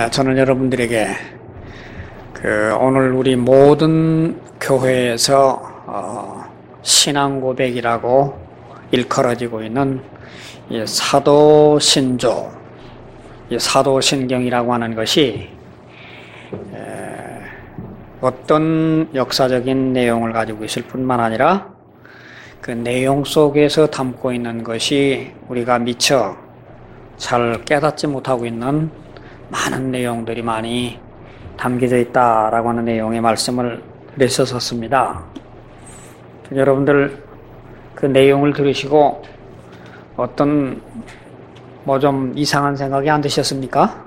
저는 여러분들에게 오늘 우리 모든 교회에서 신앙 고백이라고 일컬어지고 있는 이 사도신조, 이 사도신경이라고 하는 것이 어떤 역사적인 내용을 가지고 있을 뿐만 아니라 그 내용 속에서 담고 있는 것이 우리가 미처 잘 깨닫지 못하고 있는 많은 내용들이 많이 담겨져 있다라고 하는 내용의 말씀을 드렸었습니다. 여러분들 그 내용을 들으시고 어떤 좀 이상한 생각이 안 드셨습니까?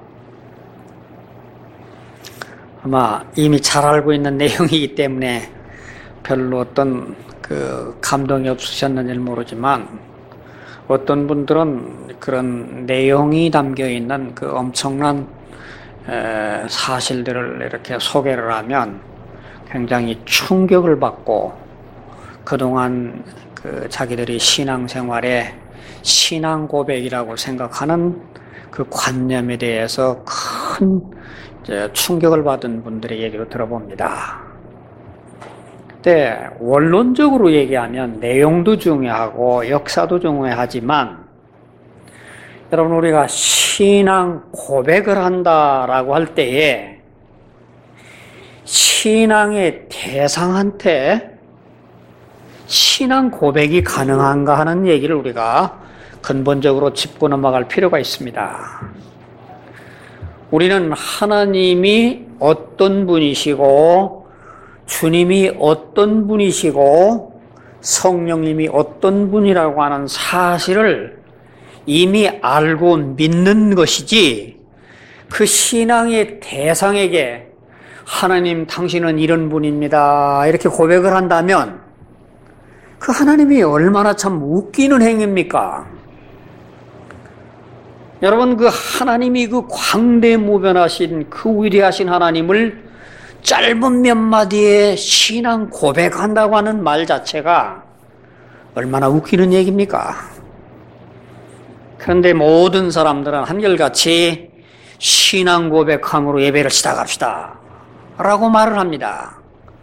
아마 이미 잘 알고 있는 내용이기 때문에 별로 어떤 감동이 없으셨는지 모르지만 어떤 분들은 그런 내용이 담겨 있는 그 엄청난 사실들을 이렇게 소개를 하면 굉장히 충격을 받고 그동안 자기들이 신앙생활에 신앙 고백이라고 생각하는 그 관념에 대해서 큰 충격을 받은 분들의 얘기를 들어봅니다. 근데 원론적으로 얘기하면 내용도 중요하고 역사도 중요하지만 여러분 우리가 신앙 고백을 한다라고 할 때에 신앙의 대상한테 신앙 고백이 가능한가 하는 얘기를 우리가 근본적으로 짚고 넘어갈 필요가 있습니다. 우리는 하나님이 어떤 분이시고 주님이 어떤 분이시고 성령님이 어떤 분이라고 하는 사실을 이미 알고 믿는 것이지 그 신앙의 대상에게 하나님 당신은 이런 분입니다 이렇게 고백을 한다면 그 하나님이 얼마나 참 웃기는 행위입니까? 여러분 그 하나님이 그 광대무변하신 그 위대하신 하나님을 짧은 몇 마디의 신앙 고백한다고 하는 말 자체가 얼마나 웃기는 얘기입니까? 그런데 모든 사람들은 한결같이 신앙 고백함으로 예배를 시작합시다 라고 말을 합니다.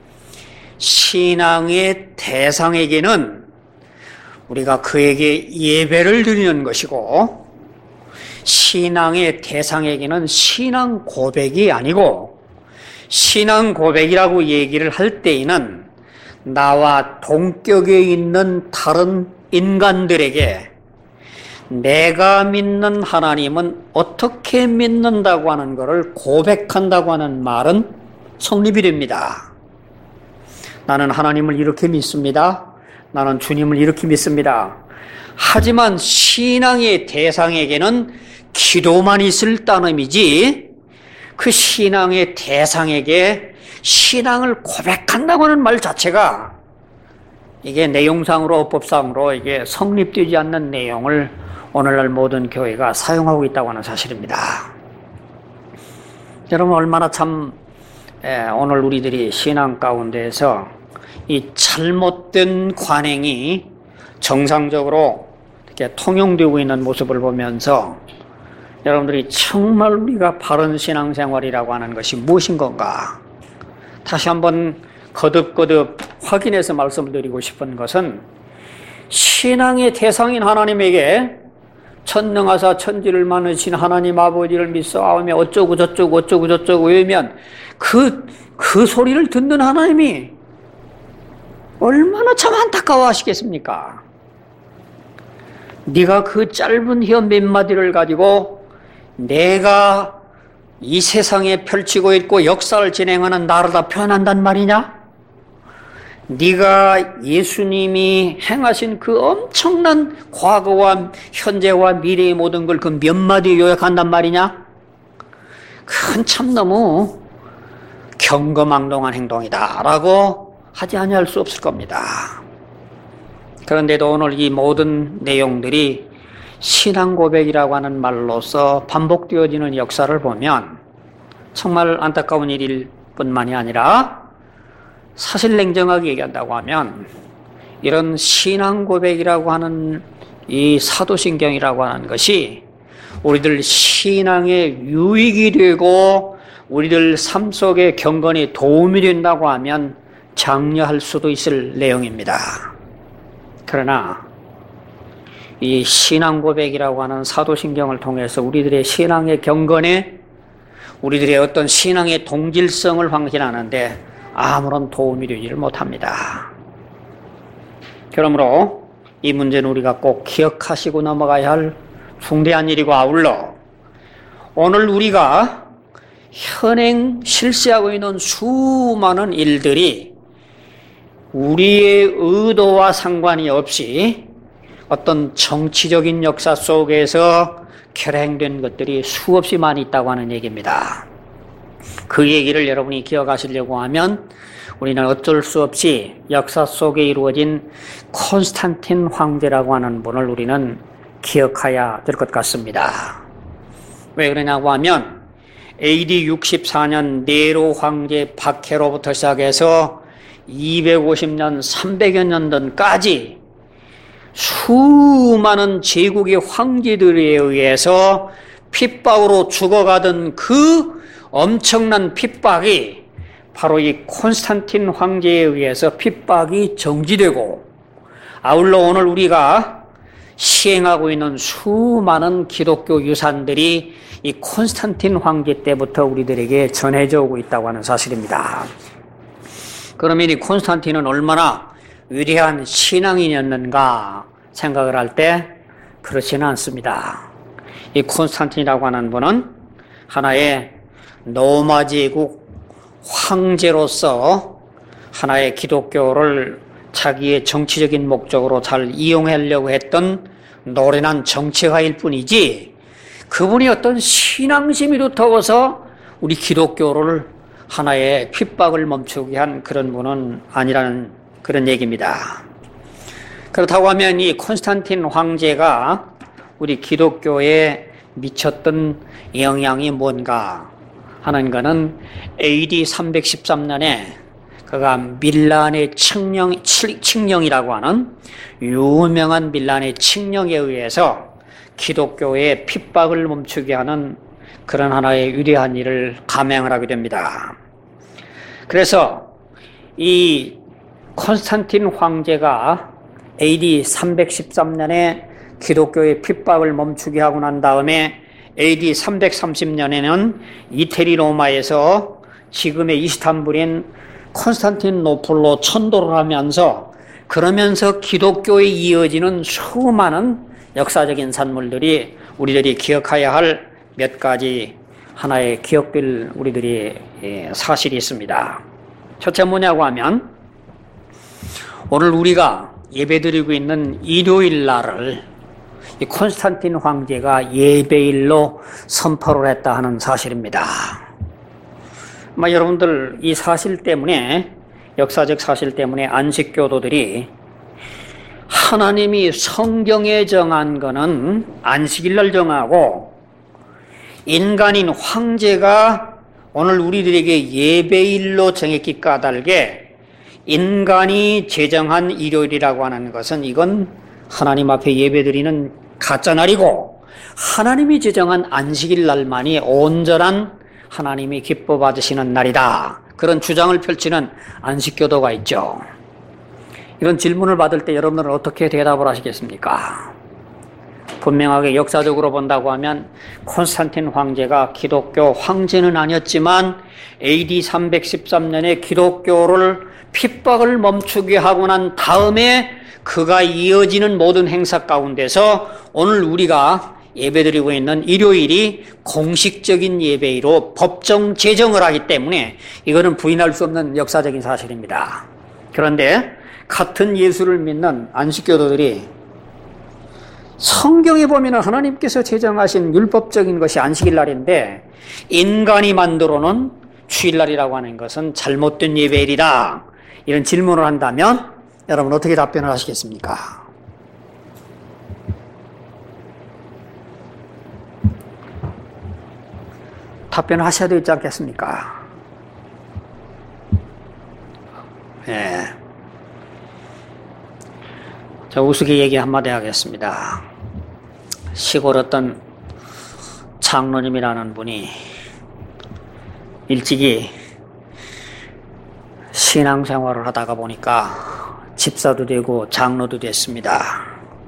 신앙의 대상에게는 우리가 그에게 예배를 드리는 것이고 신앙의 대상에게는 신앙 고백이 아니고 신앙 고백이라고 얘기를 할 때에는 나와 동격에 있는 다른 인간들에게 내가 믿는 하나님은 어떻게 믿는다고 하는 것을 고백한다고 하는 말은 성립이 됩니다. 나는 하나님을 이렇게 믿습니다. 나는 주님을 이렇게 믿습니다. 하지만 신앙의 대상에게는 기도만 있을 따름이지 그 신앙의 대상에게 신앙을 고백한다고 하는 말 자체가 이게 내용상으로 어법상으로 이게 성립되지 않는 내용을 오늘날 모든 교회가 사용하고 있다고 하는 사실입니다. 여러분 얼마나 참 오늘 우리들이 신앙 가운데에서 이 잘못된 관행이 정상적으로 이렇게 통용되고 있는 모습을 보면서 여러분들이 정말 우리가 바른 신앙생활이라고 하는 것이 무엇인 건가? 다시 한번 거듭거듭 확인해서 말씀을 드리고 싶은 것은 신앙의 대상인 하나님에게 천능하사 천지를 만드신 하나님 아버지를 믿사오며 어쩌고 저쩌고 이러면 그 소리를 듣는 하나님이 얼마나 참 안타까워 하시겠습니까? 네가 그 짧은 혀 몇 마디를 가지고 내가 이 세상에 펼치고 있고 역사를 진행하는 나를 다 표현한단 말이냐? 네가 예수님이 행하신 그 엄청난 과거와 현재와 미래의 모든 걸 그 몇 마디에 요약한단 말이냐? 그건 참 너무 경거망동한 행동이다 라고 하지 아니할 수 없을 겁니다. 그런데도 오늘 이 모든 내용들이 신앙 고백이라고 하는 말로서 반복되어지는 역사를 보면 정말 안타까운 일일 뿐만이 아니라 사실 냉정하게 얘기한다고 하면 이런 신앙 고백이라고 하는 이 사도신경이라고 하는 것이 우리들 신앙에 유익이 되고 우리들 삶 속의 경건에 도움이 된다고 하면 장려할 수도 있을 내용입니다. 그러나 이 신앙 고백이라고 하는 사도신경을 통해서 우리들의 신앙의 경건에 우리들의 어떤 신앙의 동질성을 확신하는데 아무런 도움이 되지를 못합니다. 그러므로 이 문제는 우리가 꼭 기억하시고 넘어가야 할 중대한 일이고 아울러 오늘 우리가 현행 실시하고 있는 수많은 일들이 우리의 의도와 상관이 없이 어떤 정치적인 역사 속에서 결행된 것들이 수없이 많이 있다고 하는 얘기입니다. 그 얘기를 여러분이 기억하시려고 하면 우리는 어쩔 수 없이 역사 속에 이루어진 콘스탄틴 황제라고 하는 분을 우리는 기억해야 될 것 같습니다. 왜 그러냐고 하면 AD 64년 네로 황제 박해로부터 시작해서 250년, 300여 년 전까지 수많은 제국의 황제들에 의해서 핍박으로 죽어가던 그 엄청난 핍박이 바로 이 콘스탄틴 황제에 의해서 핍박이 정지되고 아울러 오늘 우리가 시행하고 있는 수많은 기독교 유산들이 이 콘스탄틴 황제 때부터 우리들에게 전해져 오고 있다고 하는 사실입니다. 그러면 이 콘스탄틴은 얼마나 위대한 신앙인이었는가 생각을 할 때 그렇지는 않습니다. 이 콘스탄틴이라고 하는 분은 하나의 로마 제국 황제로서 하나의 기독교를 자기의 정치적인 목적으로 잘 이용하려고 했던 노련한 정치가일 뿐이지 그분이 어떤 신앙심이 두터워서 우리 기독교를 하나의 핍박을 멈추게 한 그런 분은 아니라는 그런 얘기입니다. 그렇다고 하면 이 콘스탄틴 황제가 우리 기독교에 미쳤던 영향이 뭔가 하는 것은 AD 313년에 그가 밀란의 칙령이라고 하는 유명한 밀란의 칙령에 의해서 기독교의 핍박을 멈추게 하는 그런 하나의 위대한 일을 감행을 하게 됩니다. 그래서 이 콘스탄틴 황제가 AD 313년에 기독교의 핍박을 멈추게 하고 난 다음에 AD 330년에는 이태리 로마에서 지금의 이스탄불인 콘스탄티노플로 천도를 하면서 그러면서 기독교에 이어지는 수많은 역사적인 산물들이 우리들이 기억해야 할 몇 가지 하나의 기억될 우리들이 사실이 있습니다. 첫째 뭐냐고 하면 오늘 우리가 예배드리고 있는 일요일 날을 이 콘스탄틴 황제가 예배일로 선포를 했다 하는 사실입니다. 여러분들 이 사실 때문에 역사적 사실 때문에 안식교도들이 하나님이 성경에 정한 거는 안식일날 정하고 인간인 황제가 오늘 우리들에게 예배일로 정했기 까닭에 인간이 제정한 일요일이라고 하는 것은 이건 하나님 앞에 예배드리는 가짜날이고 하나님이 제정한 안식일 날만이 온전한 하나님이 기뻐 받으시는 날이다. 그런 주장을 펼치는 안식교도가 있죠. 이런 질문을 받을 때 여러분들은 어떻게 대답을 하시겠습니까? 분명하게 역사적으로 본다고 하면 콘스탄틴 황제가 기독교 황제는 아니었지만 AD 313년에 기독교를 핍박을 멈추게 하고 난 다음에 그가 이어지는 모든 행사 가운데서 오늘 우리가 예배드리고 있는 일요일이 공식적인 예배이로 법정 제정을 하기 때문에 이거는 부인할 수 없는 역사적인 사실입니다. 그런데 같은 예수를 믿는 안식교도들이 성경에 보면 하나님께서 제정하신 율법적인 것이 안식일날인데 인간이 만들어 놓은 주일날이라고 하는 것은 잘못된 예배일이다. 이런 질문을 한다면 여러분 어떻게 답변을 하시겠습니까? 답변을 하셔야 되지 않겠습니까? 예. 저 우스개 얘기 한마디 하겠습니다. 시골 어떤 장로님이라는 분이 일찍이 신앙생활을 하다가 보니까 집사도 되고 장로도 됐습니다.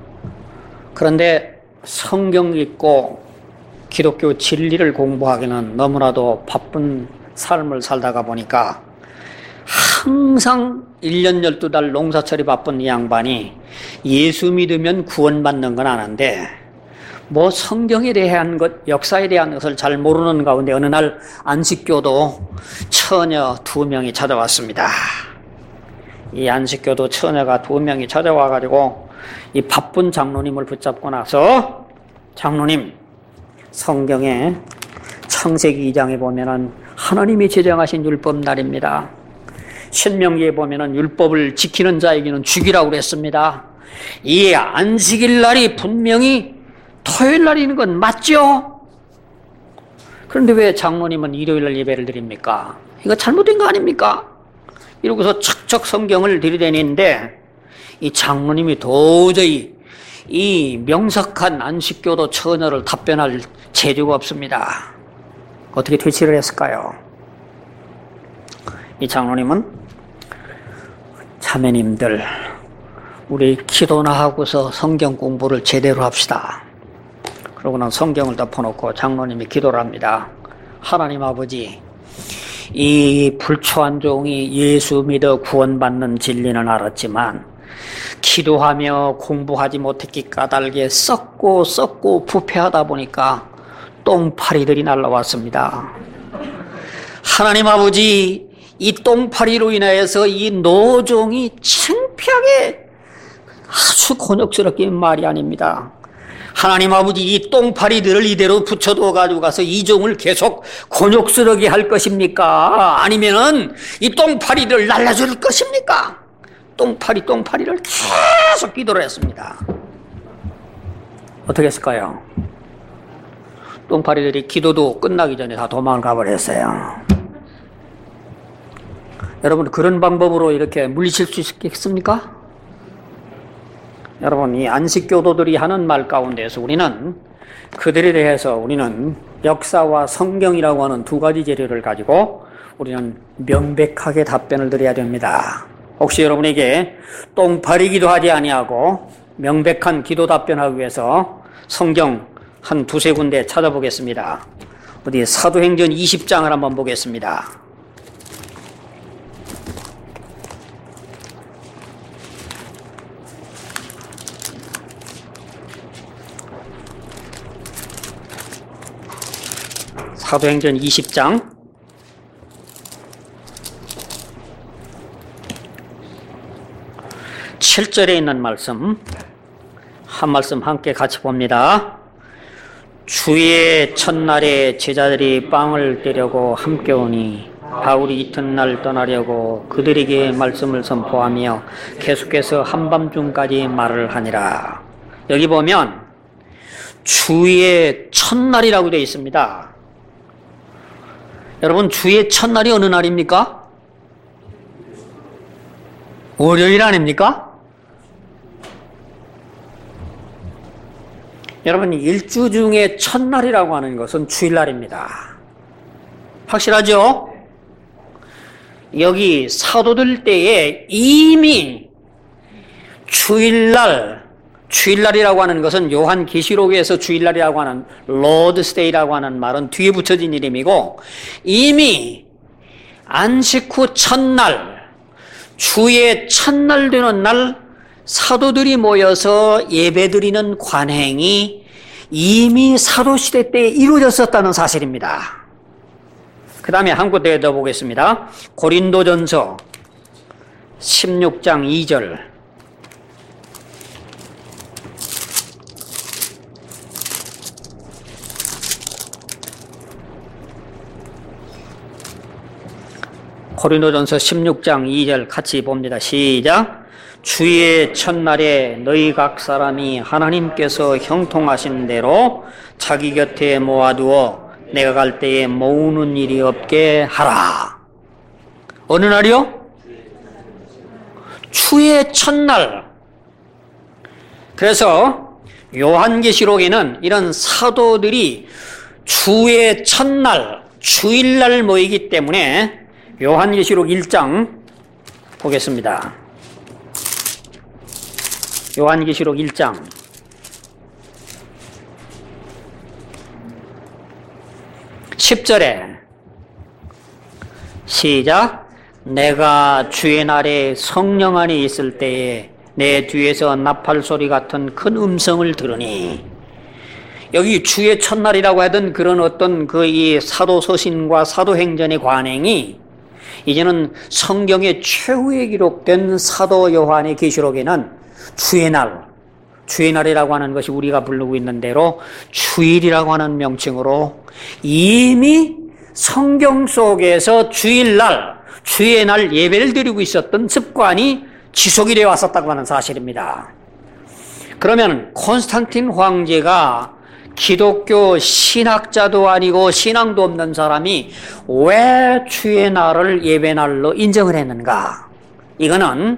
그런데 성경 읽고 기독교 진리를 공부하기는 너무나도 바쁜 삶을 살다가 보니까 항상 1년 12달 농사철이 바쁜 이 양반이 예수 믿으면 구원받는 건 아는데 뭐 성경에 대한 것, 역사에 대한 것을 잘 모르는 가운데 어느 날 안식교도 처녀 2명이 찾아왔습니다. 이 안식교도 처녀가 2명이 찾아와가지고 이 바쁜 장로님을 붙잡고 나서 장로님, 성경에 창세기 2장에 보면은 하나님이 제정하신 율법날입니다. 신명기에 보면은 율법을 지키는 자에게는 죽이라고 그랬습니다. 이 안식일 날이 분명히 토요일 날이는 건 맞죠? 그런데 왜 장로님은 일요일 날 예배를 드립니까? 이거 잘못된 거 아닙니까? 이러고서 척척 성경을 들이대는데 이 장로님이 도저히 이 명석한 안식교도 처녀를 답변할 재주가 없습니다. 어떻게 퇴치를 했을까요? 이 장로님은 자매님들 우리 기도나 하고서 성경 공부를 제대로 합시다. 그러고는 성경을 덮어놓고 장로님이 기도를 합니다. 하나님 아버지, 이 불초한 종이 예수 믿어 구원받는 진리는 알았지만 기도하며 공부하지 못했기 까닭에 썩고 부패하다 보니까 똥파리들이 날라왔습니다. 하나님 아버지, 이 똥파리로 인하여서 이 노종이 창피하게 아주 곤욕스럽게 말이 아닙니다. 하나님 아버지, 이 똥파리들을 이대로 붙여두어 가지고 가서 이 종을 계속 곤욕스럽게 할 것입니까? 아니면은 이 똥파리들을 날라줄 것입니까? 똥파리를 계속 기도를 했습니다. 어떻게 했을까요? 똥파리들이 기도도 끝나기 전에 다 도망을 가버렸어요. 여러분, 그런 방법으로 이렇게 물리칠 수 있겠습니까? 여러분, 이 안식교도들이 하는 말 가운데서 우리는 그들에 대해서 우리는 역사와 성경이라고 하는 두 가지 재료를 가지고 우리는 명백하게 답변을 드려야 됩니다. 혹시 여러분에게 똥파리 기도하지 아니하고 명백한 기도 답변하기 위해서 성경 한 두세 군데 찾아보겠습니다. 어디 사도행전 20장을 한번 보겠습니다. 사도행전 20장 7절에 있는 말씀, 한 말씀 함께 같이 봅니다. 주의 첫날에 제자들이 빵을 떼려고 함께 오니 바울이 이튿날 떠나려고 그들에게 말씀을 선포하며 계속해서 한밤중까지 말을 하니라. 여기 보면 주의 첫날이라고 되어 있습니다. 여러분, 주의 첫날이 어느 날입니까? 월요일 아닙니까? 여러분, 일주 중에 첫날이라고 하는 것은 주일날입니다. 확실하죠? 여기 사도들 때에 이미 주일날이라고 하는 것은 요한계시록에서 주일날이라고 하는 로드스데이라고 하는 말은 뒤에 붙여진 이름이고, 이미 안식 후 첫날, 주의 첫날 되는 날 사도들이 모여서 예배드리는 관행이 이미 사도시대 때 이루어졌었다는 사실입니다. 그 다음에 한 군데 더 보겠습니다. 고린도전서 16장 2절. 고린도전서 16장 2절 같이 봅니다. 시작. 주의 첫날에 너희 각 사람이 하나님께서 형통하신 대로 자기 곁에 모아두어 내가 갈 때에 모으는 일이 없게 하라. 어느 날이요? 주의 첫날. 그래서 요한계시록에는 이런 사도들이 주의 첫날, 주일날 모이기 때문에 요한계시록 1장 보겠습니다. 요한계시록 1장 10절에 시작. 내가 주의 날에 성령 안에 있을 때에 내 뒤에서 나팔 소리 같은 큰 음성을 들으니, 여기 주의 첫날이라고 하던 그런 어떤 이 사도서신과 사도행전의 관행이 이제는 성경의 최후에 기록된 사도 요한의 계시록에는 주의 날이라고 하는 것이 우리가 부르고 있는 대로 주일이라고 하는 명칭으로 이미 성경 속에서 주일날, 주의 날 예배를 드리고 있었던 습관이 지속이 되어 왔었다고 하는 사실입니다. 그러면 콘스탄틴 황제가 기독교 신학자도 아니고 신앙도 없는 사람이 왜 주의 날을 예배날로 인정을 했는가? 이거는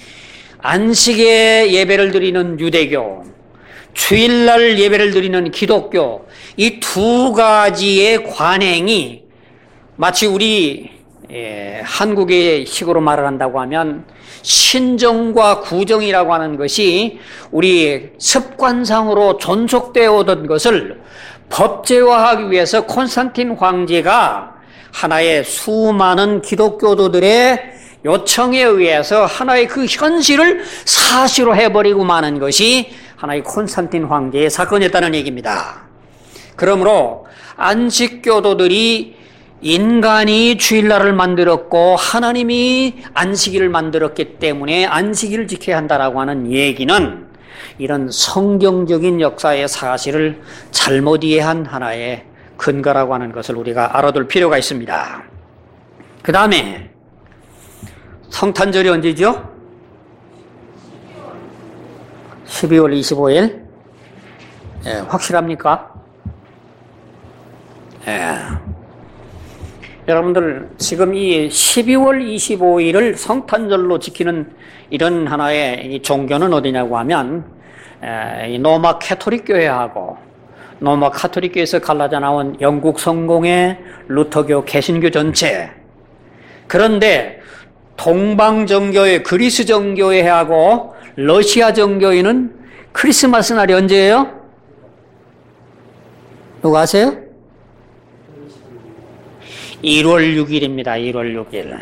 안식에 예배를 드리는 유대교, 주일날 예배를 드리는 기독교, 이 두 가지의 관행이 마치 우리 한국의 식으로 말을 한다고 하면 신정과 구정이라고 하는 것이 우리 습관상으로 존속되어 오던 것을 법제화하기 위해서 콘스탄틴 황제가 하나의 수많은 기독교도들의 요청에 의해서 하나의 그 현실을 사실로 해버리고 마는 것이 하나의 콘스탄틴 황제의 사건이었다는 얘기입니다. 그러므로 안식교도들이 인간이 주일날을 만들었고 하나님이 안식일을 만들었기 때문에 안식일을 지켜야 한다라고 하는 얘기는 이런 성경적인 역사의 사실을 잘못 이해한 하나의 근거라고 하는 것을 우리가 알아둘 필요가 있습니다. 그 다음에 성탄절이 언제죠? 12월 25일. 확실합니까? 여러분들 지금 이 12월 25일을 성탄절로 지키는 이런 하나의 이 종교는 어디냐고 하면 이 로마 캐토릭 교회하고 로마 카톨릭 교회에서 갈라져 나온 영국 성공회, 루터교, 개신교 전체. 그런데 동방 정교회, 그리스 정교회하고 러시아 정교회는 크리스마스 날이 언제예요? 누가 아세요? 1월 6일입니다. 1월 6일.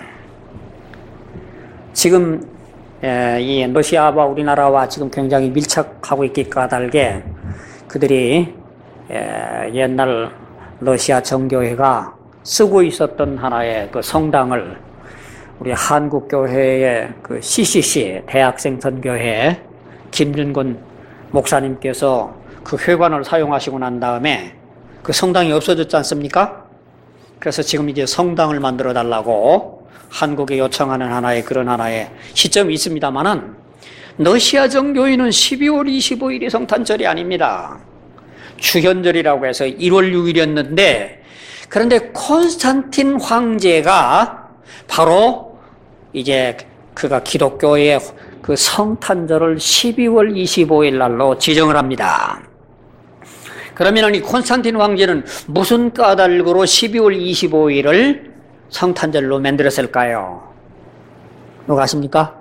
지금 이 러시아와 우리나라와 지금 굉장히 밀착하고 있기 까닭에 그들이 옛날 러시아 정교회가 쓰고 있었던 하나의 그 성당을 우리 한국교회의 그 CCC 대학생 선교회 김준곤 목사님께서 그 회관을 사용하시고 난 다음에 그 성당이 없어졌지 않습니까? 그래서 지금 이제 성당을 만들어 달라고 한국에 요청하는 하나의 그런 하나의 시점이 있습니다만은 러시아 정교회는 12월 25일이 성탄절이 아닙니다. 주현절이라고 해서 1월 6일이었는데 그런데 콘스탄틴 황제가 바로 이제 그가 기독교의 그 성탄절을 12월 25일 날로 지정을 합니다. 그러면 이 콘스탄틴 황제는 무슨 까닭으로 12월 25일을 성탄절로 만들었을까요? 누가 아십니까?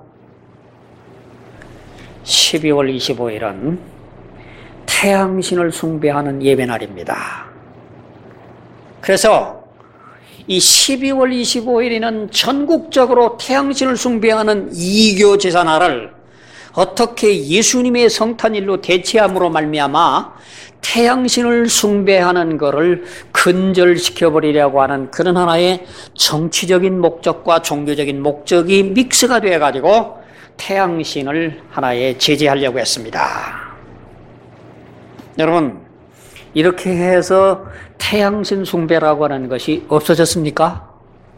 12월 25일은 태양신을 숭배하는 예배날입니다. 그래서 이 12월 25일에는 전국적으로 태양신을 숭배하는 이교 제사날을 어떻게 예수님의 성탄일로 대체함으로 말미암아 태양신을 숭배하는 것을 근절시켜버리려고 하는 그런 하나의 정치적인 목적과 종교적인 목적이 믹스가 되어가지고 태양신을 하나의 제재하려고 했습니다. 여러분, 이렇게 해서 태양신 숭배라고 하는 것이 없어졌습니까?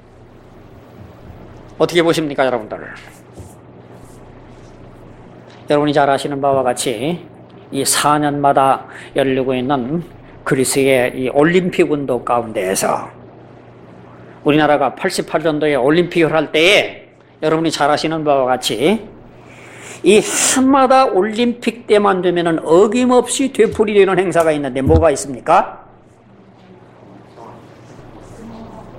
어떻게 보십니까, 여러분들? 여러분이 잘 아시는 바와 같이 이 4년마다 열리고 있는 그리스의 이 올림픽 운동 가운데에서 우리나라가 88년도에 올림픽을 할 때에 여러분이 잘 아시는 바와 같이 이 해마다 올림픽 때만 되면은 어김없이 되풀이되는 행사가 있는데 뭐가 있습니까?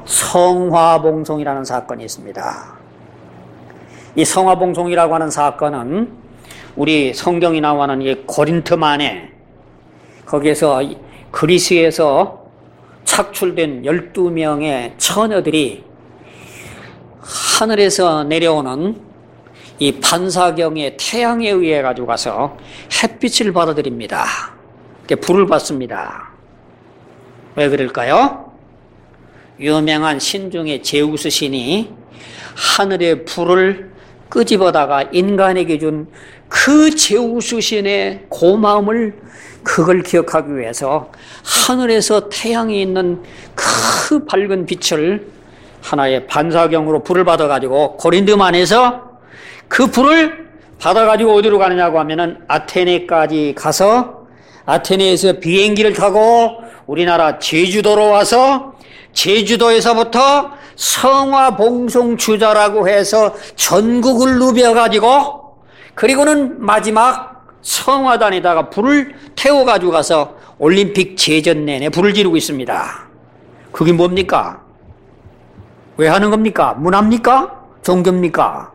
성화봉송이라는 사건이 있습니다. 이 성화봉송이라고 하는 사건은 우리 성경이 나와는 이 고린토만에 거기에서 그리스에서 착출된 12명의 처녀들이 하늘에서 내려오는 이 반사경의 태양에 의해 가지고 가서 햇빛을 받아들입니다. 불을 받습니다. 왜 그럴까요? 유명한 신 중에 제우스 신이 하늘의 불을 끄집어다가 인간에게 준 그 제우스 신의 고마움을 그걸 기억하기 위해서 하늘에서 태양이 있는 그 밝은 빛을 하나의 반사경으로 불을 받아가지고 고린도만에서 그 불을 받아가지고 어디로 가느냐고 하면은 아테네까지 가서 아테네에서 비행기를 타고 우리나라 제주도로 와서 제주도에서부터 성화봉송주자라고 해서 전국을 누벼가지고 그리고는 마지막 성화단에다가 불을 태워가지고 가서 올림픽 제전 내내 불을 지르고 있습니다. 그게 뭡니까? 왜 하는 겁니까? 문화입니까? 종교입니까?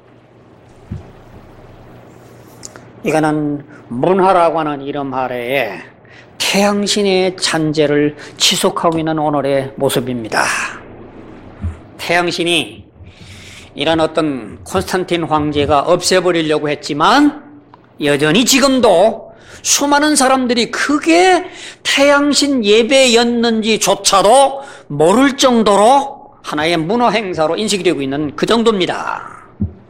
이거는 문화라고 하는 이름 아래에 태양신의 잔재를 지속하고 있는 오늘의 모습입니다. 태양신이 이런 어떤 콘스탄틴 황제가 없애버리려고 했지만 여전히 지금도 수많은 사람들이 그게 태양신 예배였는지조차도 모를 정도로 하나의 문화 행사로 인식이 되고 있는 그 정도입니다.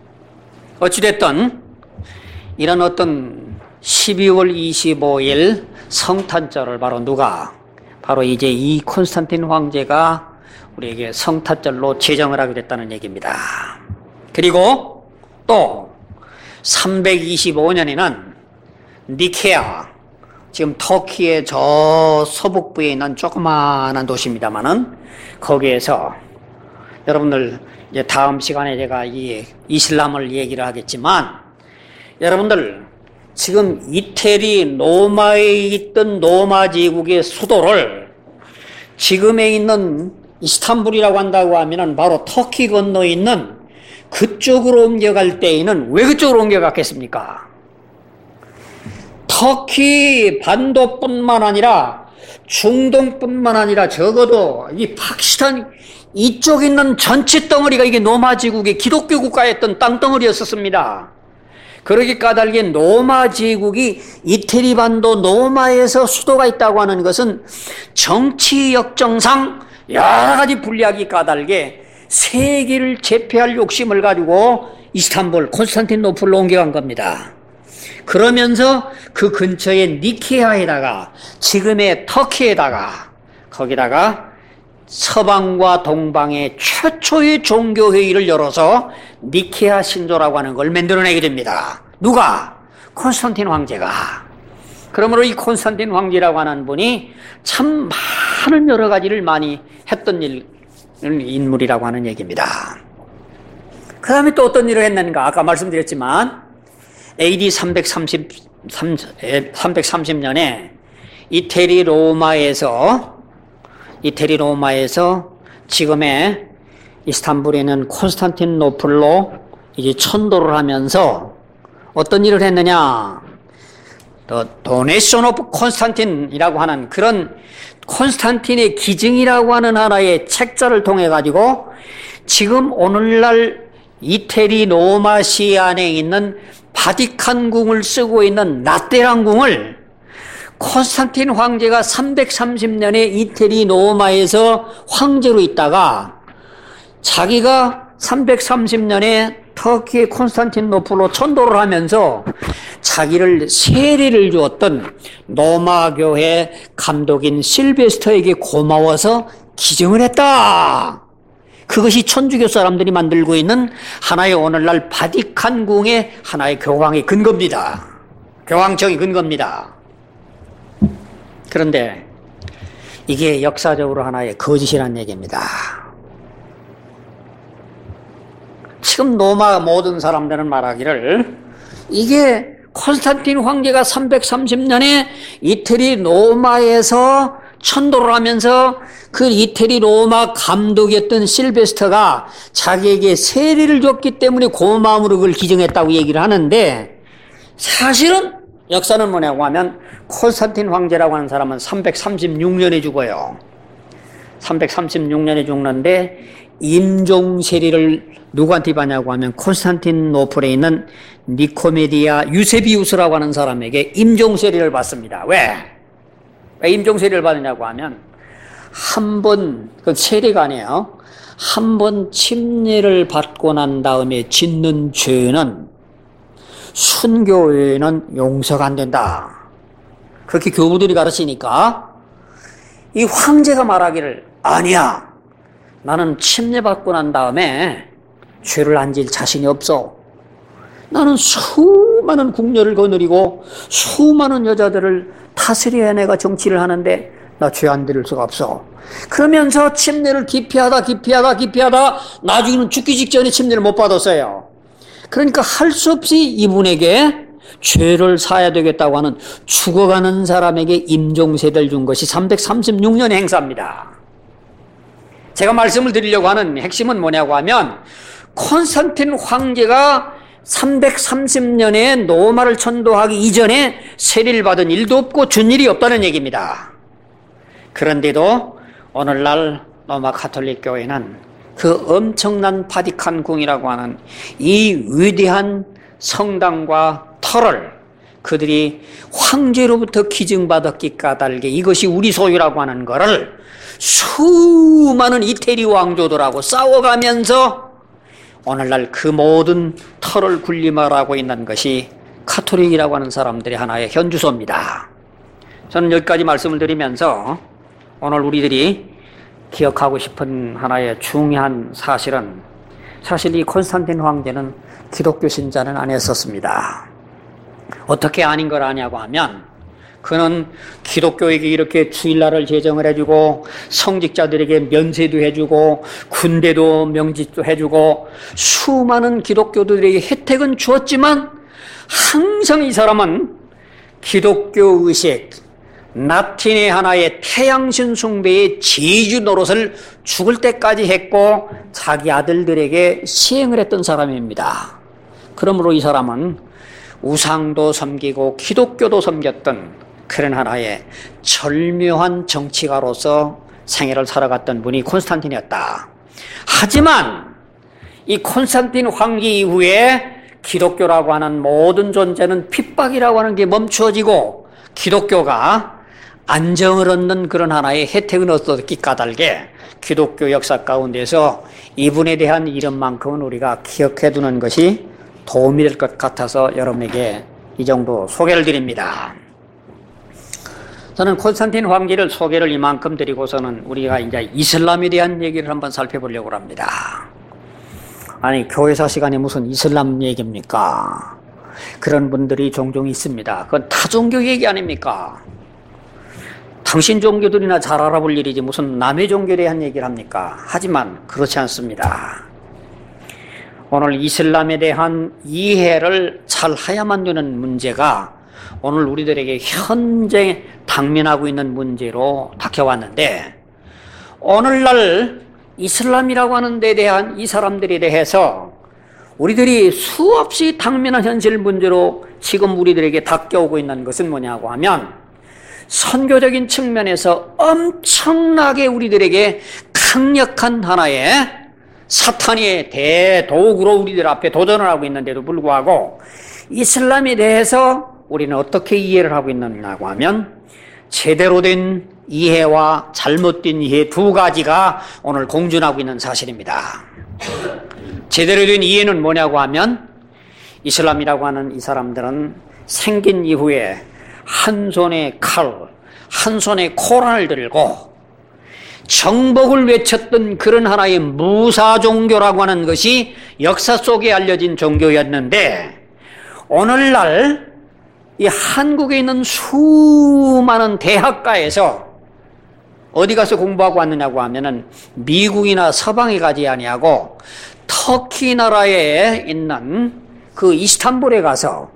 어찌됐든 이런 어떤 12월 25일 성탄절을 바로 이제 이 콘스탄틴 황제가 우리에게 성탄절로 제정을 하게 됐다는 얘기입니다. 그리고 또 325년에는 니케아, 지금 터키의 저 서북부에 있는 조그마한 도시입니다만은 거기에서 여러분들 이제 다음 시간에 제가 이 이슬람을 얘기를 하겠지만 여러분들 지금 이태리 로마에 있던 로마 제국의 수도를 지금에 있는 이스탄불이라고 한다고 하면은 바로 터키 건너에 있는 그쪽으로 옮겨갈 때에는 왜 그쪽으로 옮겨갔겠습니까? 터키 반도뿐만 아니라 중동뿐만 아니라 적어도 이 파키스탄 이쪽 있는 전체 덩어리가 이게 로마 제국의 기독교 국가였던 땅덩어리였었습니다. 그러기 까닭에 로마 제국이 이태리 반도 로마에서 수도가 있다고 하는 것은 정치 역정상 여러 가지 불리하기 까닭에 세계를 제패할 욕심을 가지고 이스탄불, 콘스탄티노플로 옮겨간 겁니다. 그러면서 그 근처에 니케아에다가 지금의 터키에다가 거기다가 서방과 동방의 최초의 종교회의를 열어서 니케아 신조라고 하는 걸 만들어내게 됩니다. 누가? 콘스탄틴 황제가. 그러므로 이 콘스탄틴 황제라고 하는 분이 참 많은 여러 가지를 많이 했던 인물이라고 하는 얘기입니다. 그 다음에 또 어떤 일을 했는가? 아까 말씀드렸지만 AD 330년에 이태리 로마에서 지금의 이스탄불에 있는 콘스탄티노플로 이제 천도를 하면서 어떤 일을 했느냐? 도네이션 오브 콘스탄틴이라고 하는 그런 콘스탄틴의 기증이라고 하는 하나의 책자를 통해 가지고 지금 오늘날 이태리 로마시 안에 있는 바티칸 궁을 쓰고 있는 라테란 궁을 콘스탄틴 황제가 330년에 이태리 로마에서 황제로 있다가 자기가 330년에 터키의 콘스탄티노플로 천도를 하면서 자기를 세례를 주었던 로마 교회 감독인 실베스터에게 고마워서 기증을 했다. 그것이 천주교 사람들이 만들고 있는 하나의 오늘날 바티칸 궁의 하나의 교황의 근거입니다. 교황청의 근거입니다. 그런데 이게 역사적으로 하나의 거짓이라는 얘기입니다. 지금 로마 모든 사람들은 말하기를 이게 콘스탄틴 황제가 330년에 이태리 로마에서 천도를 하면서 그 이태리 로마 감독이었던 실베스터가 자기에게 세례를 줬기 때문에 고마움으로 그걸 기증했다고 얘기를 하는데, 사실은 역사는 뭐냐고 하면 콘스탄틴 황제라고 하는 사람은 336년에 죽어요. 336년에 죽는데 임종세례를 누구한테 받냐고 하면 콘스탄티노플에 있는 니코메디아 유세비우스라고 하는 사람에게 임종세례를 받습니다. 왜 임종세례를 받느냐고 하면 한 번, 그 세례가 아니에요. 한 번 침례를 받고 난 다음에 짓는 죄는 순교 외에는 용서가 안 된다. 그렇게 교부들이 가르치니까 이 황제가 말하기를, 아니야, 나는 침례받고 난 다음에 죄를 안 질 자신이 없어. 나는 수많은 궁녀를 거느리고 수많은 여자들을 다스려야 내가 정치를 하는데 나 죄 안 들을 수가 없어. 그러면서 침례를 기피하다 나중에는 죽기 직전에 침례를 못 받았어요. 그러니까 할 수 없이 이분에게 죄를 사야 되겠다고 하는 죽어가는 사람에게 임종세례를 준 것이 336년의 행사입니다. 제가 말씀을 드리려고 하는 핵심은 뭐냐고 하면 콘스탄틴 황제가 330년에 로마를 천도하기 이전에 세례를 받은 일도 없고 준 일이 없다는 얘기입니다. 그런데도 오늘날 로마 가톨릭 교회는 그 엄청난 바티칸 궁이라고 하는 이 위대한 성당과 터를 그들이 황제로부터 기증받았기 까닭에 이것이 우리 소유라고 하는 것을 수많은 이태리 왕조들하고 싸워가면서 오늘날 그 모든 터를 군림하고 있는 것이 가톨릭이라고 하는 사람들의 하나의 현주소입니다. 저는 여기까지 말씀을 드리면서 오늘 우리들이 기억하고 싶은 하나의 중요한 사실은, 사실 이 콘스탄틴 황제는 기독교 신자는 아니었었습니다. 어떻게 아닌 걸 아냐고 하면 그는 기독교에게 이렇게 주일날을 제정을 해주고 성직자들에게 면세도 해주고 군대도 명짓도 해주고 수많은 기독교들에게 혜택은 주었지만 항상 이 사람은 기독교 의식, 라틴의 하나의 태양신 숭배의 제주 노릇을 죽을 때까지 했고 자기 아들들에게 시행을 했던 사람입니다. 그러므로 이 사람은 우상도 섬기고 기독교도 섬겼던 그런 하나의 절묘한 정치가로서 생애를 살아갔던 분이 콘스탄틴이었다. 하지만 이 콘스탄틴 황제 이후에 기독교라고 하는 모든 존재는 핍박이라고 하는 게 멈추어지고 기독교가 안정을 얻는 그런 하나의 혜택을 얻었기 까닭에 기독교 역사 가운데서 이분에 대한 이름만큼은 우리가 기억해 두는 것이 도움이 될 것 같아서 여러분에게 이 정도 소개를 드립니다. 저는 콘스탄틴 황제를 소개를 이만큼 드리고서는 우리가 이제 이슬람에 대한 얘기를 한번 살펴보려고 합니다. 아니, 교회사 시간에 무슨 이슬람 얘기입니까? 그런 분들이 종종 있습니다. 그건 타종교 얘기 아닙니까? 당신 종교들이나 잘 알아볼 일이지 무슨 남의 종교에 대한 얘기를 합니까? 하지만 그렇지 않습니다. 오늘 이슬람에 대한 이해를 잘 해야만 되는 문제가 오늘 우리들에게 현재 당면하고 있는 문제로 닥쳐왔는데, 오늘날 이슬람이라고 하는 데 대한 이 사람들에 대해서 우리들이 수없이 당면한 현실 문제로 지금 우리들에게 닥쳐오고 있는 것은 뭐냐고 하면 선교적인 측면에서 엄청나게 우리들에게 강력한 하나의 사탄의 대도구로 우리들 앞에 도전을 하고 있는데도 불구하고 이슬람에 대해서 우리는 어떻게 이해를 하고 있느냐고 하면 제대로 된 이해와 잘못된 이해 두 가지가 오늘 공존하고 있는 사실입니다. 제대로 된 이해는 뭐냐고 하면 이슬람이라고 하는 이 사람들은 생긴 이후에 한 손에 칼, 한 손에 코란을 들고 정복을 외쳤던 그런 하나의 무사 종교라고 하는 것이 역사 속에 알려진 종교였는데, 오늘날 이 한국에 있는 수많은 대학가에서 어디 가서 공부하고 왔느냐고 하면은 미국이나 서방에 가지 아니하고 터키 나라에 있는 그 이스탄불에 가서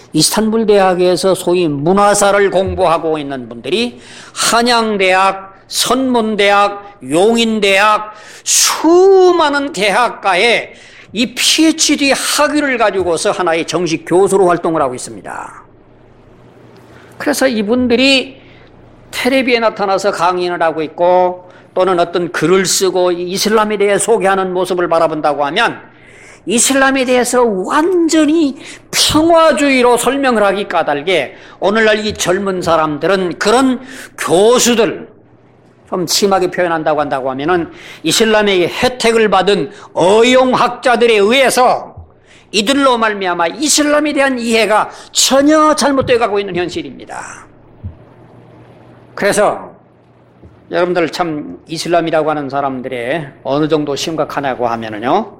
이스탄불 대학에서 소위 문화사를 공부하고 있는 분들이 한양대학, 선문대학, 용인대학, 수많은 대학가에 이 PhD 학위를 가지고서 하나의 정식 교수로 활동을 하고 있습니다. 그래서 이분들이 텔레비에 나타나서 강연을 하고 있고 또는 어떤 글을 쓰고 이슬람에 대해 소개하는 모습을 바라본다고 하면 이슬람에 대해서 완전히 평화주의로 설명을 하기 까닭에 오늘날 이 젊은 사람들은 그런 교수들, 좀 심하게 표현한다고 한다고 하면은 이슬람의 혜택을 받은 어용학자들에 의해서 이들로 말미암아 이슬람에 대한 이해가 전혀 잘못되어 가고 있는 현실입니다. 그래서 여러분들 참 이슬람이라고 하는 사람들의 어느 정도 심각하냐고 하면은요,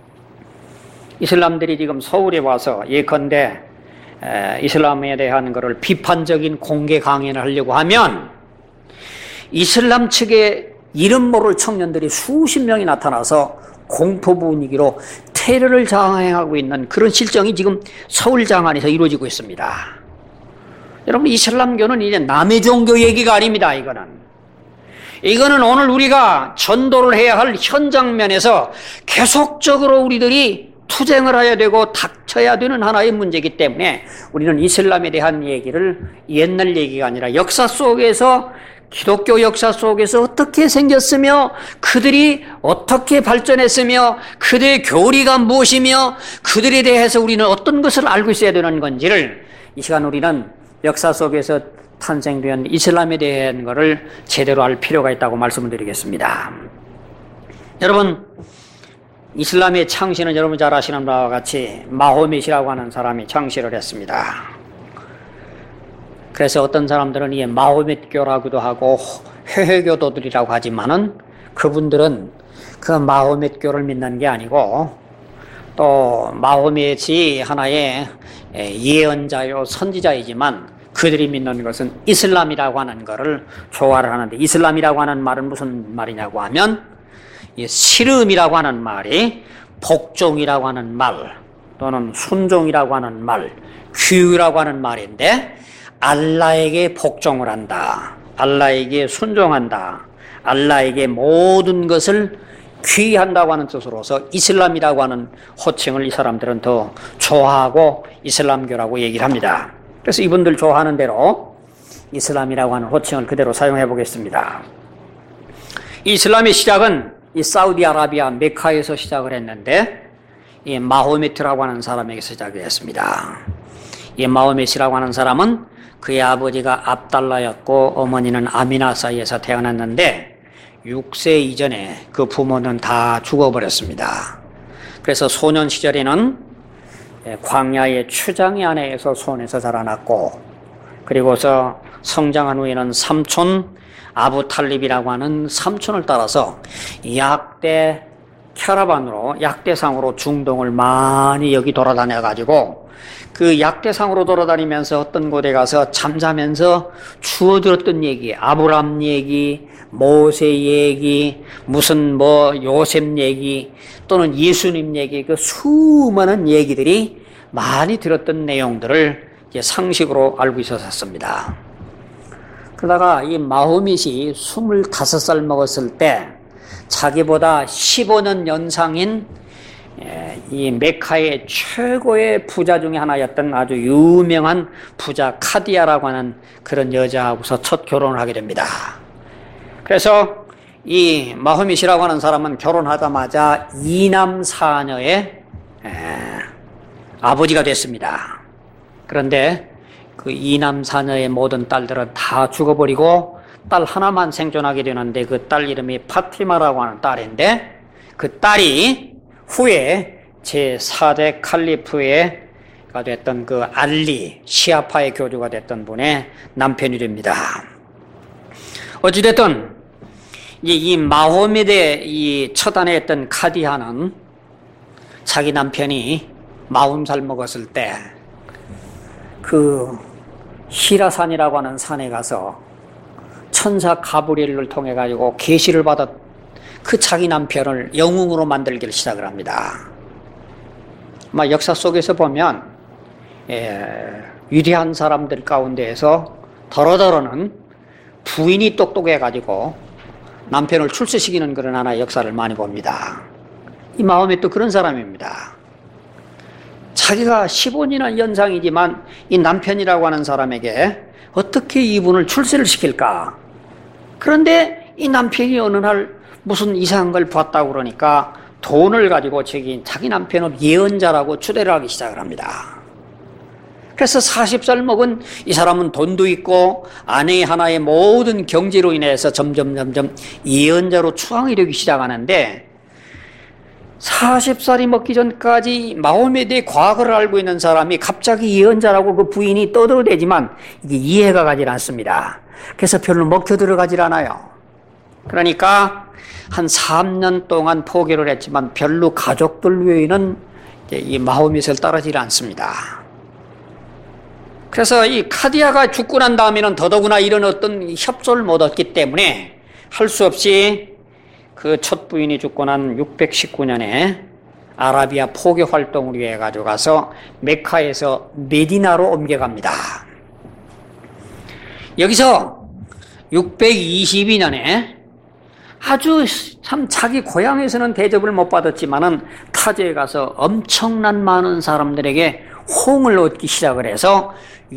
이슬람들이 지금 서울에 와서 예컨대 이슬람에 대한 것을 비판적인 공개 강연을 하려고 하면 이슬람 측의 이름 모를 청년들이 수십 명이 나타나서 공포 분위기로 테러를 자행하고 있는 그런 실정이 지금 서울 장안에서 이루어지고 있습니다. 여러분, 이슬람교는 이제 남의 종교 얘기가 아닙니다. 이거는 오늘 우리가 전도를 해야 할 현장면에서 계속적으로 우리들이 투쟁을 해야 되고 닥쳐야 되는 하나의 문제이기 때문에 우리는 이슬람에 대한 얘기를 옛날 얘기가 아니라 역사 속에서, 기독교 역사 속에서 어떻게 생겼으며 그들이 어떻게 발전했으며 그들의 교리가 무엇이며 그들에 대해서 우리는 어떤 것을 알고 있어야 되는 건지를 이 시간 우리는 역사 속에서 탄생된 이슬람에 대한 것을 제대로 알 필요가 있다고 말씀을 드리겠습니다. 여러분, 이슬람의 창시는 여러분 잘 아시는 바와 같이 마호멧이라고 하는 사람이 창시를 했습니다. 그래서 어떤 사람들은 이 마호멧교라고도 하고 회회교도들이라고 하지만은 그분들은 그 마호멧교를 믿는 게 아니고 또 마호멧이 하나의 예언자요 선지자이지만 그들이 믿는 것은 이슬람이라고 하는 것을 조화를 하는데, 이슬람이라고 하는 말은 무슨 말이냐고 하면 시름이라고 하는 말이 복종이라고 하는 말 또는 순종이라고 하는 말, 규라고 하는 말인데 알라에게 복종을 한다, 알라에게 순종한다, 알라에게 모든 것을 귀한다고 하는 뜻으로서 이슬람이라고 하는 호칭을 이 사람들은 더 좋아하고 이슬람교라고 얘기를 합니다. 그래서 이분들 좋아하는 대로 이슬람이라고 하는 호칭을 그대로 사용해 보겠습니다. 이슬람의 시작은 이 사우디아라비아 메카에서 시작을 했는데 이 마호메트라고 하는 사람에게서 시작을 했습니다. 이 마호메트라고 하는 사람은 그의 아버지가 압달라였고 어머니는 아미나 사이에서 태어났는데 6세 이전에 그 부모는 다 죽어버렸습니다. 그래서 소년 시절에는 광야의 추장의 아내에서 손에서 자라났고, 그리고서 성장한 후에는 삼촌 아부 탈립이라고 하는 삼촌을 따라서 약대 캐러반으로, 약대상으로 중동을 많이 여기 돌아다녀가지고 그 약대상으로 돌아다니면서 어떤 곳에 가서 잠자면서 주워들었던 얘기, 아브람 얘기, 모세 얘기, 무슨 요셉 얘기 또는 예수님 얘기, 그 수많은 얘기들이 많이 들었던 내용들을 이제 상식으로 알고 있었습니다. 그러다가 이 마호멧이 25살 먹었을 때 자기보다 15년 연상인 이 메카의 최고의 부자 중에 하나였던 아주 유명한 부자 카디아라고 하는 그런 여자하고서 첫 결혼을 하게 됩니다. 그래서 이 마호멧이라고 하는 사람은 결혼하자마자 2남 4녀의 아버지가 됐습니다. 그런데 그 2남 4녀의 모든 딸들은 다 죽어버리고 딸 하나만 생존하게 되는데 그 딸 이름이 파티마라고 하는 딸인데 그 딸이 후에 제4대 칼리프가 됐던 그 알리, 시아파의 교주가 됐던 분의 남편이 됩니다. 어찌됐든 이 마호멧의 이 첫 아내였던 카디아는 자기 남편이 40살 먹었을 때 그 히라산이라고 하는 산에 가서 천사 가브리엘을 통해 가지고 계시를 받았 그 자기 남편을 영웅으로 만들기를 시작을 합니다. 역사 속에서 보면 위대한 사람들 가운데에서 더러더러는 부인이 똑똑해가지고 남편을 출세시키는 그런 하나의 역사를 많이 봅니다. 이 마음이 또 그런 사람입니다. 자기가 15년 연상이지만 이 남편이라고 하는 사람에게 어떻게 이분을 출세를 시킬까? 그런데 이 남편이 어느 날 무슨 이상한 걸 봤다고 그러니까 돈을 가지고 자기 남편을 예언자라고 추대를 하기 시작을 합니다. 그래서 40살 먹은 이 사람은 돈도 있고 아내 하나의 모든 경제로 인해서 점점 예언자로 추앙이 되기 시작하는데 40살이 먹기 전까지 마호메에 대해 과거를 알고 있는 사람이 갑자기 예언자라고 그 부인이 떠들어대지만 이게 이해가 가질 않습니다. 그래서 별로 먹혀 들어가질 않아요. 그러니까 한 3년 동안 포기를 했지만 별로 가족들 외에는 이 마호메를 따르질 않습니다. 그래서 이 카디아가 죽고 난 다음에는 더더구나 이런 어떤 협조를 못 얻기 때문에 할 수 없이 그 첫 부인이 죽고 난 619년에 아라비아 포교 활동을 위해 가져가서 메카에서 메디나로 옮겨갑니다. 여기서 622년에 아주 참 자기 고향에서는 대접을 못 받았지만은 타지에 가서 엄청난 많은 사람들에게 호응을 얻기 시작을 해서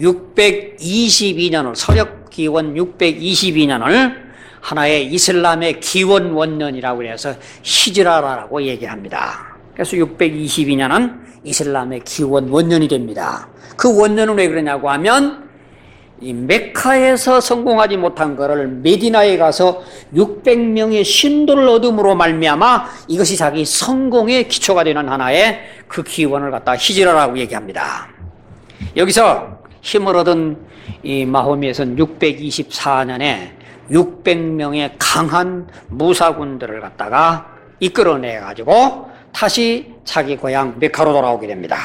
622년을 서력 기원 622년을 하나의 이슬람의 기원 원년이라고 해서 히지라라고 얘기합니다. 그래서 622년은 이슬람의 기원 원년이 됩니다. 그 원년은 왜 그러냐고 하면 이 메카에서 성공하지 못한 것을 메디나에 가서 600명의 신도를 얻음으로 말미암아 이것이 자기 성공의 기초가 되는 하나의 그 기원을 갖다 히지라라고 얘기합니다. 여기서 힘을 얻은 이 마호메에서는 624년에 600명의 강한 무사군들을 갖다가 이끌어내가지고 다시 자기 고향 메카로 돌아오게 됩니다.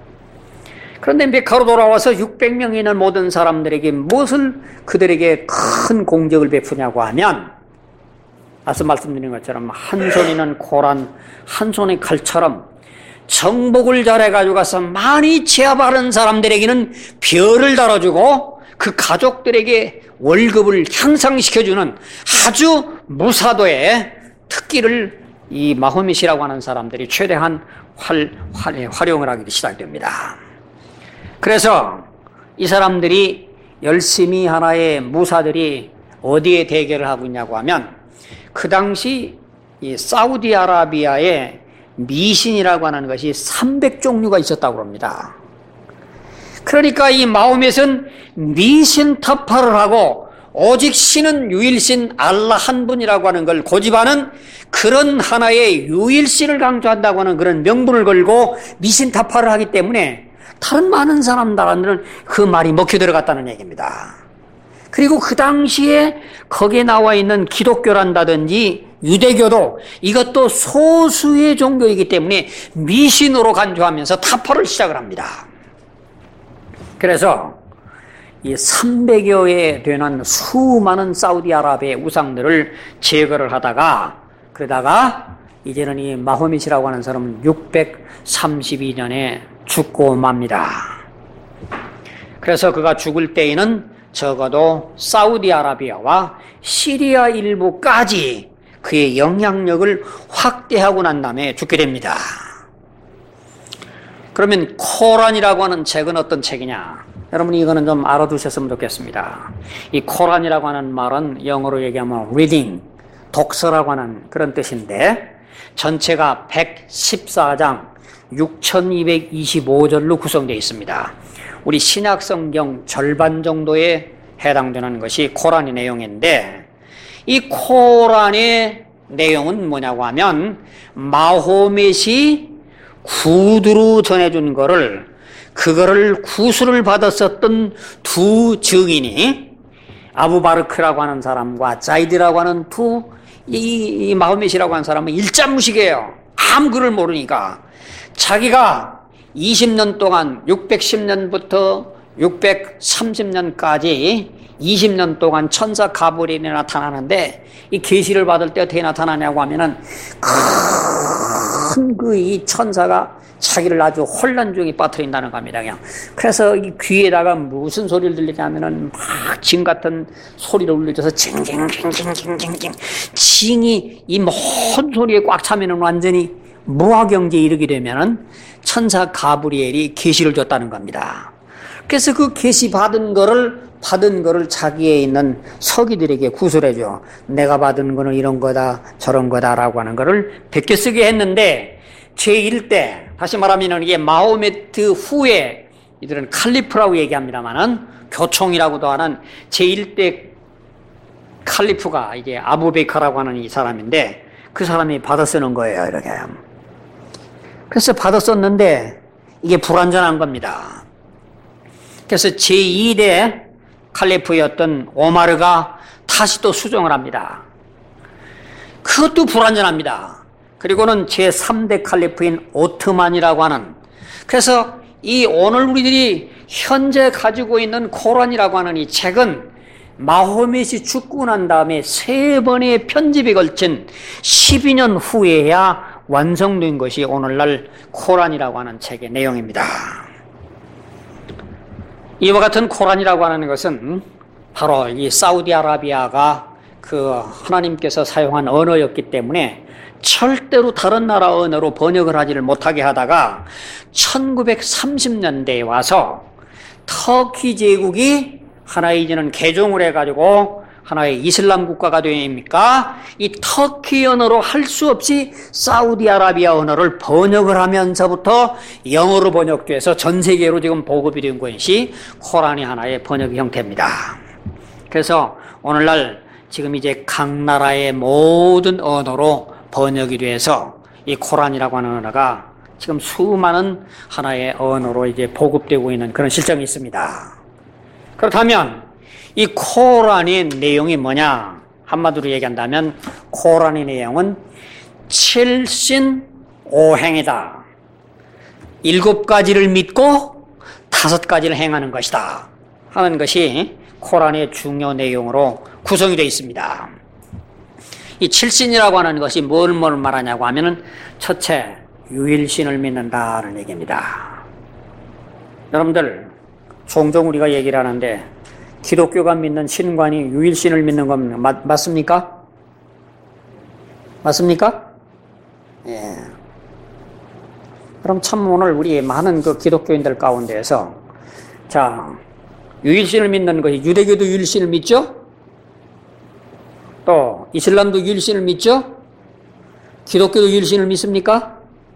그런데 메카로 돌아와서 600명이 있는 모든 사람들에게 무엇을 그들에게 큰 공적을 베푸냐고 하면 앞서 말씀드린 것처럼 한 손에는 코란, 한 손에 칼처럼 정복을 잘해가지고 가서 많이 제압하는 사람들에게는 별을 달아주고 그 가족들에게 월급을 향상시켜주는 아주 무사도의 특기를 이 마호메시라고 하는 사람들이 최대한 활용을 하기 시작됩니다. 그래서 이 사람들이 열심히 하나의 무사들이 어디에 대결을 하고 있냐고 하면 그 당시 이 사우디아라비아에 미신이라고 하는 것이 300종류가 있었다고 합니다. 그러니까 이 마호멧은 미신 타파를 하고 오직 신은 유일신 알라 한 분이라고 하는 걸 고집하는 그런 하나의 유일신을 강조한다고 하는 그런 명분을 걸고 미신 타파를 하기 때문에 다른 많은 사람들은 그 말이 먹혀 들어갔다는 얘기입니다. 그리고 그 당시에 거기에 나와 있는 기독교란다든지 유대교도 이것도 소수의 종교이기 때문에 미신으로 간주하면서 타파를 시작을 합니다. 그래서 이 300여에 되는 수많은 사우디아라비아의 우상들을 제거를 하다가 그러다가 이제는 이 마호멧이라고 하는 사람은 632년에 죽고 맙니다. 그래서 그가 죽을 때에는 적어도 사우디아라비아와 시리아 일부까지 그의 영향력을 확대하고 난 다음에 죽게 됩니다. 그러면 코란이라고 하는 책은 어떤 책이냐? 여러분이 이거는 좀 알아두셨으면 좋겠습니다. 이 코란이라고 하는 말은 영어로 얘기하면 reading, 독서라고 하는 그런 뜻인데 전체가 114장 6225절로 구성되어 있습니다. 우리 신약 성경 절반 정도에 해당되는 것이 코란의 내용인데 이 코란의 내용은 뭐냐고 하면 마호멧이 구두로 전해준 그거를 구술을 받았었던 두 증인이 아부바르크라고 하는 사람과 자이드라고 하는 이 마호멧이라고 하는 사람은 일자무식이에요. 아무 글을 모르니까 자기가 20년 동안 610년부터 630년까지 20년 동안 천사 가브리엘이 나타나는데 이 계시를 받을 때 어떻게 나타나냐고 하면은 큰 그 이 천사가 자기를 아주 혼란 중에 빠뜨린다는 겁니다. 그냥. 그래서 이 귀에다가 무슨 소리를 들리냐면은 막 징 같은 소리를 울려줘서 징징징징징징징 징이 이 먼 소리에 꽉 차면은 완전히 무화경지에 이르게 되면은 천사 가브리엘이 계시를 줬다는 겁니다. 그래서 그 계시 받은 거를 자기에 있는 서기들에게 구술해줘. 내가 받은 거는 이런 거다 저런 거다라고 하는 거를 베껴 쓰게 했는데 제1대 다시 말하면 이게 마호메트 후에 이들은 칼리프라고 얘기합니다만은 교총이라고도 하는 제1대 칼리프가 이게 아부베카라고 하는 이 사람인데 그 사람이 받아 쓰는 거예요. 이렇게. 그래서 받아 썼는데 이게 불완전한 겁니다. 그래서 제2대 칼리프였던 오마르가 다시 또 수정을 합니다. 그것도 불완전합니다. 그리고는 제3대 칼리프인 오트만이라고 하는, 그래서 이 오늘 우리들이 현재 가지고 있는 코란이라고 하는 이 책은 마호멧이 죽고 난 다음에 3번의 편집에 걸친 12년 후에야 완성된 것이 오늘날 코란이라고 하는 책의 내용입니다. 이와 같은 코란이라고 하는 것은 바로 이 사우디아라비아가 그 하나님께서 사용한 언어였기 때문에 절대로 다른 나라 언어로 번역을 하지를 못하게 하다가 1930년대에 와서 터키 제국이 하나의 이제는 개종을 해가지고 하나의 이슬람 국가가 되니까 이 터키 언어로 할 수 없이 사우디아라비아 언어를 번역을 하면서부터 영어로 번역돼서 전 세계로 지금 보급이 된 것이 코란이 하나의 번역 형태입니다. 그래서 오늘날 지금 이제 각 나라의 모든 언어로 번역이 돼서 이 코란이라고 하는 언어가 지금 수많은 하나의 언어로 이제 보급되고 있는 그런 실정이 있습니다. 그렇다면 이 코란의 내용이 뭐냐? 한마디로 얘기한다면 코란의 내용은 7신 5행이다. 7가지를 믿고 5가지를 행하는 것이다 하는 것이 코란의 중요 내용으로 구성이 되어 있습니다. 이 7신이라고 하는 것이 뭘 말하냐고 하면은 첫째, 유일신을 믿는다는 얘기입니다. 여러분들 종종 우리가 얘기를 하는데 기독교가 믿는 신관이 유일신을 믿는 겁니다. 맞습니까? 맞습니까? 예. 그럼 참 오늘 우리 많은 그 기독교인들 가운데에서 자, 유일신을 믿는 것이 유대교도 유일신을 믿죠? 또 이슬람도 유일신을 믿죠? 기독교도 유일신을 믿습니까?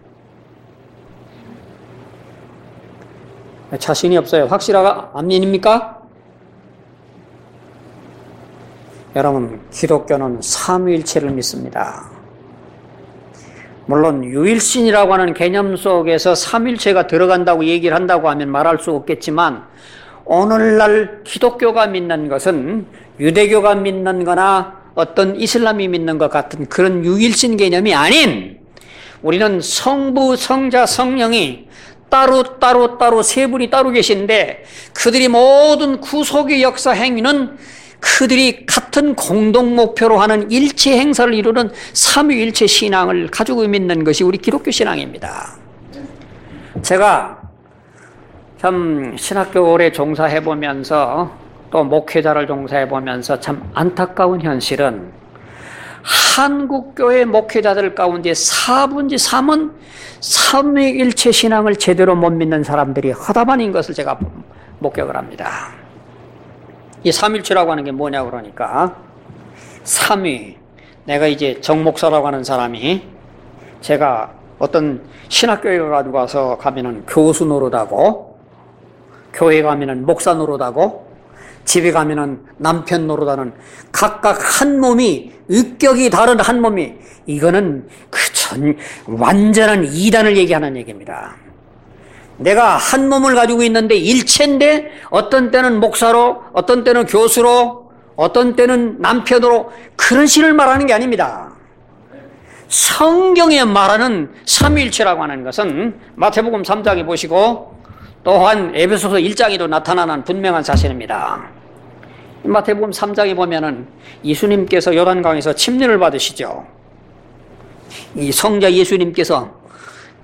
자신이 없어요. 확실하가 안 믿습니까? 여러분, 기독교는 삼위일체를 믿습니다. 물론 유일신이라고 하는 개념 속에서 삼위일체가 들어간다고 얘기를 한다고 하면 말할 수 없겠지만 오늘날 기독교가 믿는 것은 유대교가 믿는 거나 어떤 이슬람이 믿는 것 같은 그런 유일신 개념이 아닌 우리는 성부, 성자, 성령이 따로 세 분이 따로 계신데 그들이 모든 구속의 역사 행위는 그들이 같은 공동 목표로 하는 일체 행사를 이루는 삼위일체 신앙을 가지고 믿는 것이 우리 기독교 신앙입니다. 제가 참 신학교 오래 종사해보면서 또 목회자를 종사해보면서 참 안타까운 현실은 한국교회 목회자들 가운데 4분의 3은 삼위일체 신앙을 제대로 못 믿는 사람들이 허다반인 것을 제가 목격을 합니다. 이 삼일체라고 하는 게 뭐냐고 그러니까 삼위, 내가 이제 정목사라고 하는 사람이 제가 어떤 신학교에 가서 가면은 교수 노릇하고 교회 가면은 목사 노릇하고 집에 가면은 남편 노릇하는 각각 한 몸이 의격이 다른 한 몸이 이거는 완전한 이단을 얘기하는 얘기입니다. 내가 한 몸을 가지고 있는데 일체인데 어떤 때는 목사로 어떤 때는 교수로 어떤 때는 남편으로 그런 신을 말하는 게 아닙니다. 성경에 말하는 삼위일체라고 하는 것은 마태복음 3장에 보시고 또한 에베소서 1장에도 나타나는 분명한 사실입니다. 마태복음 3장에 보면은 예수님께서 요단강에서 침례를 받으시죠. 이 성자 예수님께서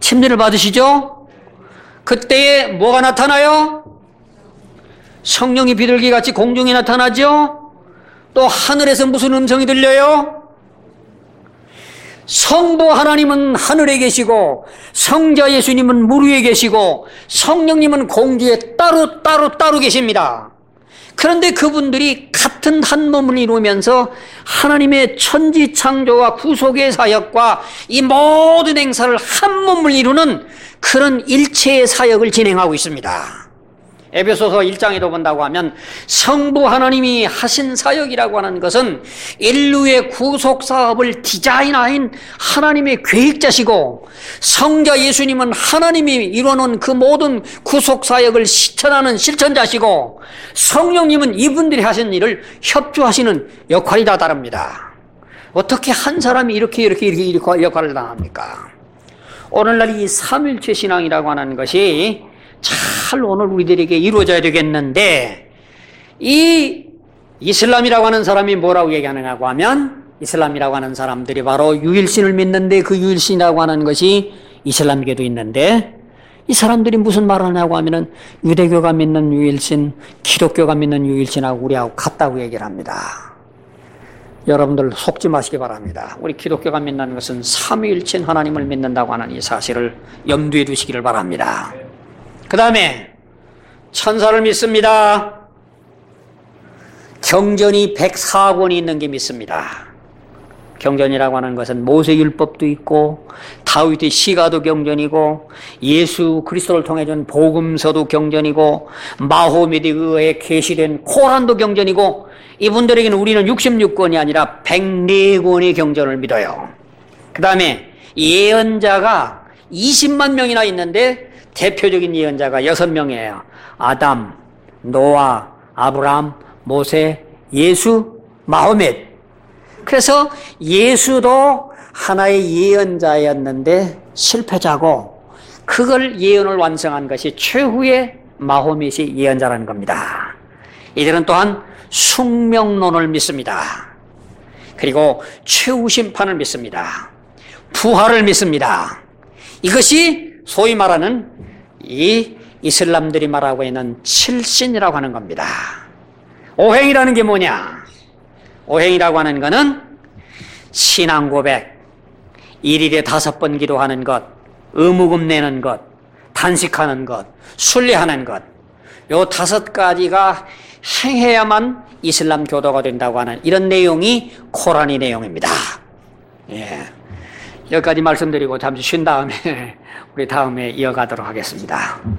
침례를 받으시죠? 그때에 뭐가 나타나요? 성령이 비둘기같이 공중에 나타나죠? 또 하늘에서 무슨 음성이 들려요? 성부 하나님은 하늘에 계시고 성자 예수님은 물 위에 계시고 성령님은 공중에 따로 계십니다. 그런데 그분들이 같은 한 몸을 이루면서 하나님의 천지창조와 구속의 사역과 이 모든 행사를 한 몸을 이루는 그런 일체의 사역을 진행하고 있습니다. 에베소서 1장에도 본다고 하면 성부 하나님이 하신 사역이라고 하는 것은 인류의 구속 사업을 디자인한 하나님의 계획자시고, 성자 예수님은 하나님이 이뤄놓은 그 모든 구속 사역을 실천하는 실천자시고, 성령님은 이분들이 하신 일을 협조하시는 역할이 다 다릅니다. 어떻게 한 사람이 이렇게 역할을 다 합니까? 오늘날 이 삼일체 신앙이라고 하는 것이 잘 오늘 우리들에게 이루어져야 되겠는데, 이 이슬람이라고 하는 사람이 뭐라고 얘기하느냐고 하면, 이슬람이라고 하는 사람들이 바로 유일신을 믿는데, 그 유일신이라고 하는 것이 이슬람계도 있는데, 이 사람들이 무슨 말을 하냐고 하면은 유대교가 믿는 유일신, 기독교가 믿는 유일신하고 우리하고 같다고 얘기를 합니다. 여러분들 속지 마시기 바랍니다. 우리 기독교가 믿는 것은 삼위일체인 하나님을 믿는다고 하는 이 사실을 염두에 두시기를 바랍니다. 그 다음에 천사를 믿습니다. 경전이 104권이 있는 게 믿습니다. 경전이라고 하는 것은 모세율법도 있고 다윗의 시가도 경전이고 예수 그리스도를 통해 준 복음서도 경전이고 마호메드에 의해 계시된 코란도 경전이고, 이분들에게는 우리는 66권이 아니라 104권의 경전을 믿어요. 그 다음에 예언자가 20만 명이나 있는데 대표적인 예언자가 6명이에요. 아담, 노아, 아브람, 모세, 예수, 마호멧. 그래서 예수도 하나의 예언자였는데 실패자고, 그걸 예언을 완성한 것이 최후의 마호멧이 예언자라는 겁니다. 이들은 또한 숙명론을 믿습니다. 그리고 최후 심판을 믿습니다. 부활을 믿습니다. 이것이 소위 말하는 이 이슬람들이 말하고 있는 칠신이라고 하는 겁니다. 오행이라는 게 뭐냐? 오행이라고 하는 것은 신앙 고백, 일일에 5번 기도하는 것, 의무금 내는 것, 단식하는 것, 순례하는 것, 요 5가지가 행해야만 이슬람 교도가 된다고 하는 이런 내용이 코란의 내용입니다. 예. 여기까지 말씀드리고 잠시 쉰 다음에 우리 다음에 이어가도록 하겠습니다.